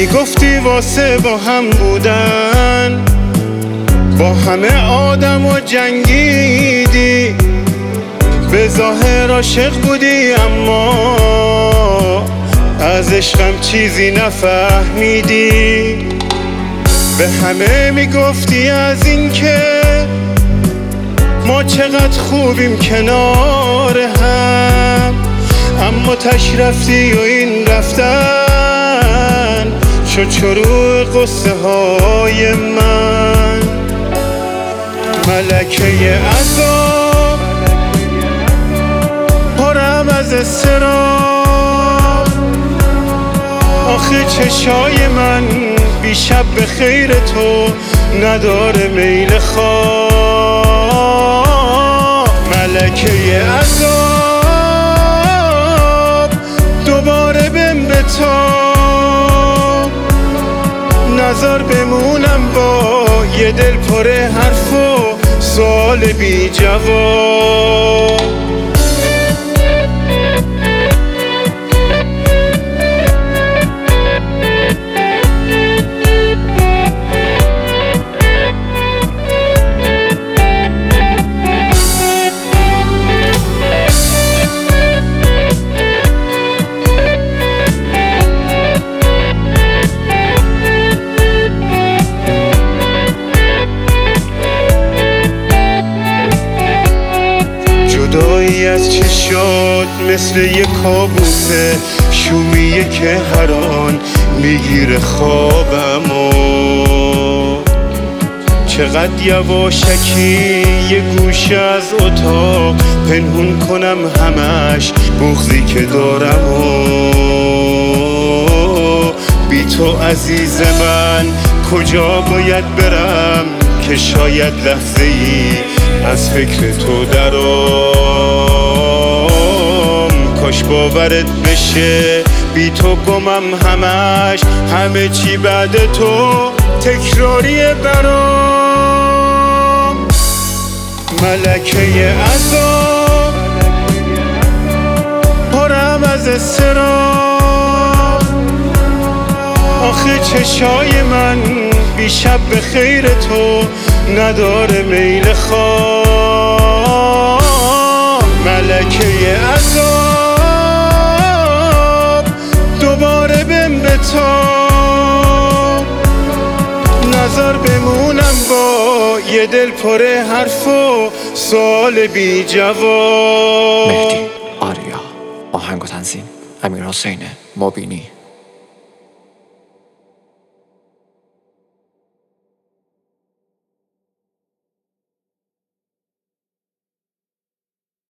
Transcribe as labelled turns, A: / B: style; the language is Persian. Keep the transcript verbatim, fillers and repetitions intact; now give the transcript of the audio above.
A: میگفتی واسه با هم بودن با همه آدم و جنگیدی، به ظاهر عاشق بودی اما از عشقم چیزی نفهمیدی. به همه میگفتی از این که ما چقدر خوبیم کنار هم، اما تش رفتی و این رفتن شد شروع قصه های من. ملکه عذاب پرم از اضطراب، آخه چشای من بی شب به خیر تو نداره میل خواب. ملکه عذاب دوباره بهم بتاب، نظر بمونم با یه دل پر حرف و سوال بی جواب. جدایی از چشات مثل یه کابوسه شومیه که هر آن میگیره خوابمو. چقدر یواشکی یه گوشه از اتاق پنهون کنم همش بغضی که دارم و بی تو عزیز من کجا باید برم که شاید لحظه ای از فکر تو درام. کاش باورت بشه بی تو گمم همش، همه چی بعد تو تکراریه برام. ملکه عذاب پرم از اضطراب، آخه چشای من بی شب به خیر تو نداره میل خواب. ملکه عذاب دوباره بهم بتاب، نظر بمونم با یه دل پر حرف و سوال بی جواب.
B: مهدی آریا، آهنگ و تنظیم امیر حسین مبینی.